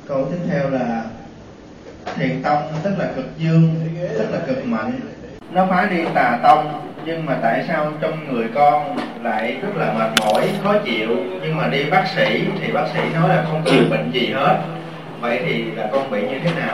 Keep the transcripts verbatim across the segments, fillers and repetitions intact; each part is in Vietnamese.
Câu tiếp theo là thiền tông tức là cực dương, tức là cực mạnh. Nó phá đi tà tông, nhưng mà tại sao trong người con lại rất là mệt mỏi, khó chịu, nhưng mà đi bác sĩ thì bác sĩ nói là không có bệnh gì hết. Vậy thì là con bị như thế nào?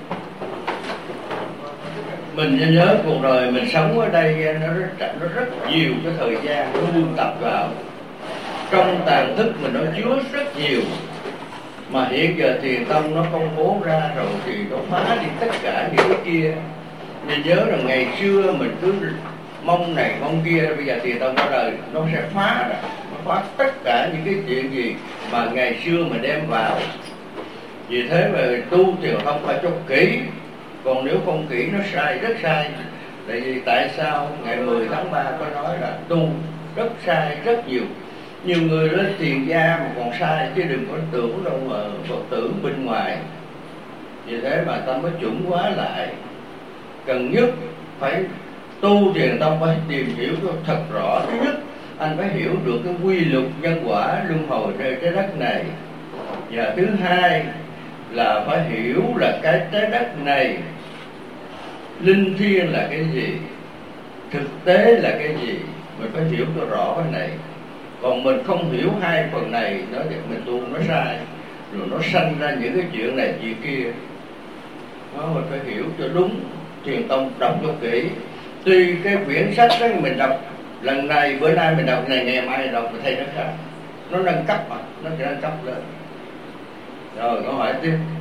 Mình nhớ, nhớ cuộc đời mình sống ở đây nó rất, nó rất nhiều cái thời gian nó buông tập vào. Trong tàn thức mình nó chứa rất nhiều. Mà hiện giờ thiền tông nó công bố ra rồi thì nó phá đi tất cả những cái kia. Mình nhớ là ngày xưa mình cứ mong này mong kia, bây giờ thiền tông ra đời nó sẽ phá ra, nó phá tất cả những cái chuyện gì mà ngày xưa mình đem vào. Vì thế mà tu thiền tông phải cho kỹ, còn nếu không kỹ nó sai, rất sai. Tại vì tại sao ngày mười tháng ba có nói là tu rất sai, rất nhiều. Nhiều người lên tiền gia mà còn sai, chứ đừng có tưởng đâu mà Phật tử bên ngoài. Vì thế mà ta mới chuẩn hóa lại. Cần nhất phải tu thiền tông phải tìm hiểu cho thật rõ. Thứ nhất, anh phải hiểu được cái quy luật nhân quả luân hồi trên trái đất này. Và thứ hai là phải hiểu là cái trái đất này linh thiêng là cái gì, thực tế là cái gì. Mình phải hiểu cho rõ cái này. Còn mình không hiểu hai phần này, nói thì mình tu nó sai, rồi nó sanh ra những cái chuyện này chuyện kia. Đó, mình phải hiểu cho đúng. Thiền tông đọc cho kỹ. Tuy cái quyển sách đó mình đọc lần này, bữa nay mình đọc này, ngày mai đọc mình thấy nó khác. Nó nâng cấp mà, nó sẽ nâng cấp lên. Rồi câu hỏi tiếp.